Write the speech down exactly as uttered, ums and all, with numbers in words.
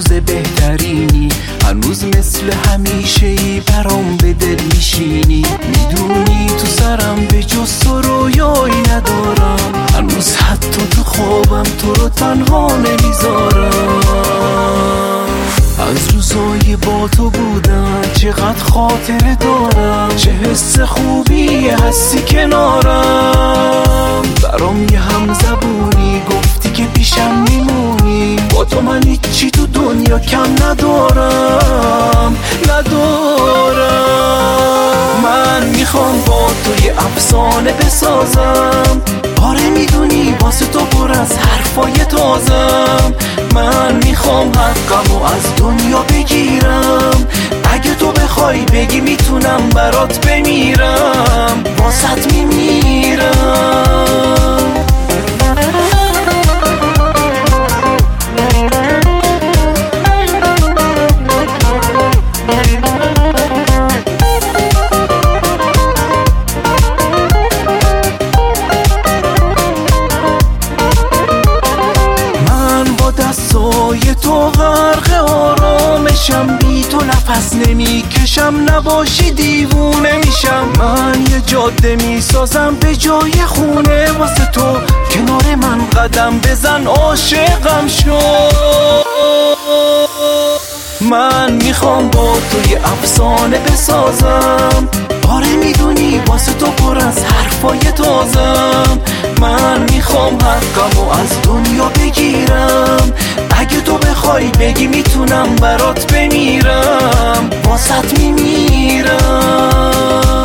روز بهترینی، هنوز مثل همیشه ای برام به دل میشینی. میدونی تو سرم به جز تو رویایی ندارم، هنوز حتی تو خوابم تو رو تنها نمیذارم. از روزای با تو بودن چقدر خاطره دارم، چه حس خوبی هستی کنارم. برام یه هم زبونی گفتی که پیشم میمونی، با تو من هیچی تو دنیا کم ندارم ندارم. من میخوام با تو یه افسانه بسازم، آره میدونی واسه تو پر از حرفای تازم. من میخوام حقمو از دنیا بگیرم، اگه تو بخوای بگی میتونم برات بمیرم، واسط میمیرم. دستای تو غرق آرامشم، بی تو نفس نمیکشم، نباشی دیوونه میشم. من یه جاده میسازم به جای خونه واسه تو، کنار من قدم بزن عاشقم شو. من میخوام با تو یه افسانه بسازم، آره میدونی واسه تو پر از حرفای تازم. من میخوام حقمو از دنیا بگیرم، اگه تو بخوای بگی میتونم برات بمیرم، واسط میمیرم.